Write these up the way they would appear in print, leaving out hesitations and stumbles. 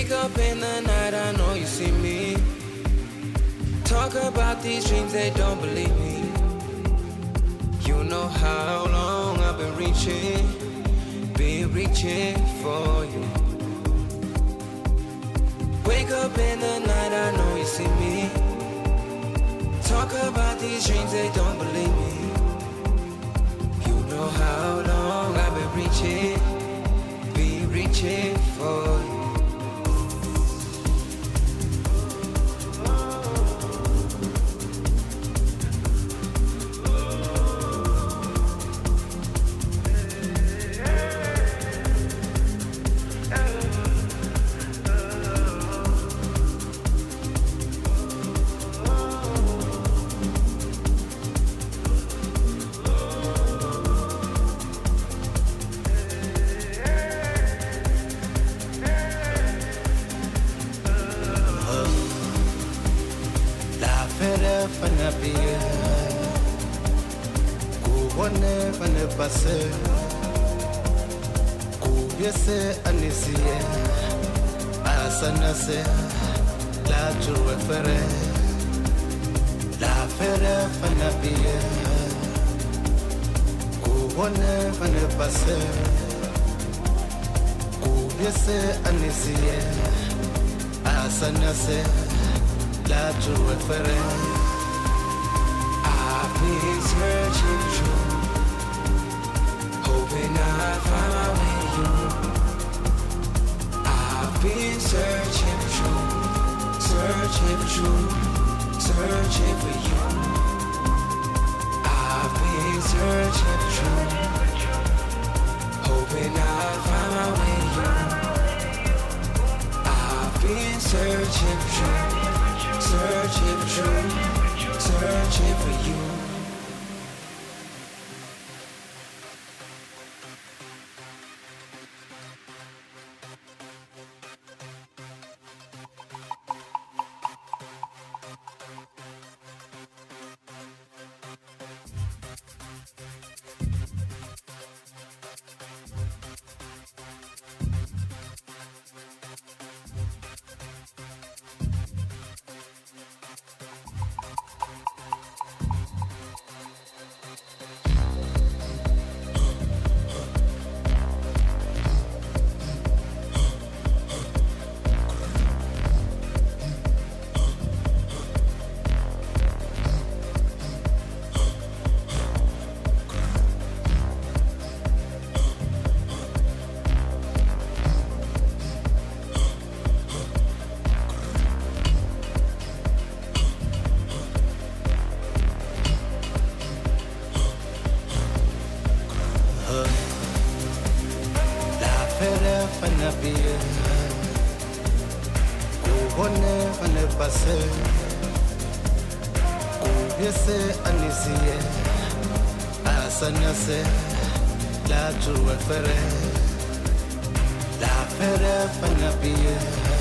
Wake up in the night, I know you see me. Talk about these dreams, they don't believe me. You know how long I've been reaching for you. Wake up in the night, I know you see me. Talk about these dreams, they don't believe me. You know how long I've been reaching for you. Kubiese anisie asanase la juefere la fere fanabie kubone fane pase kubiese anisie asanase la juefere. I've been searching through, hoping I'd find my way to you. I've been searching for you. I've been searching for truth, hoping I'd find my way to you. I've been searching for you. Kubiese anisie asanase la juefere la fere fanabie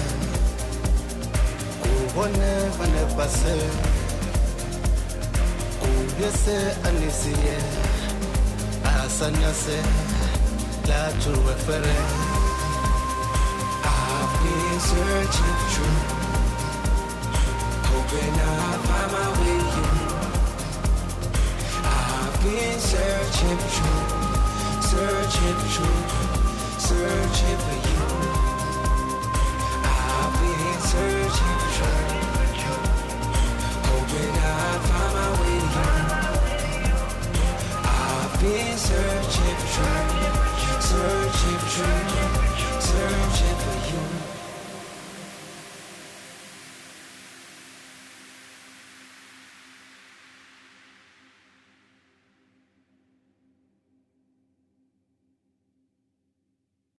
kubone fane pase kubiese anisie asanase la juefere. I've been searching for truth, hoping I'd find my way to you. I've been searching for truth,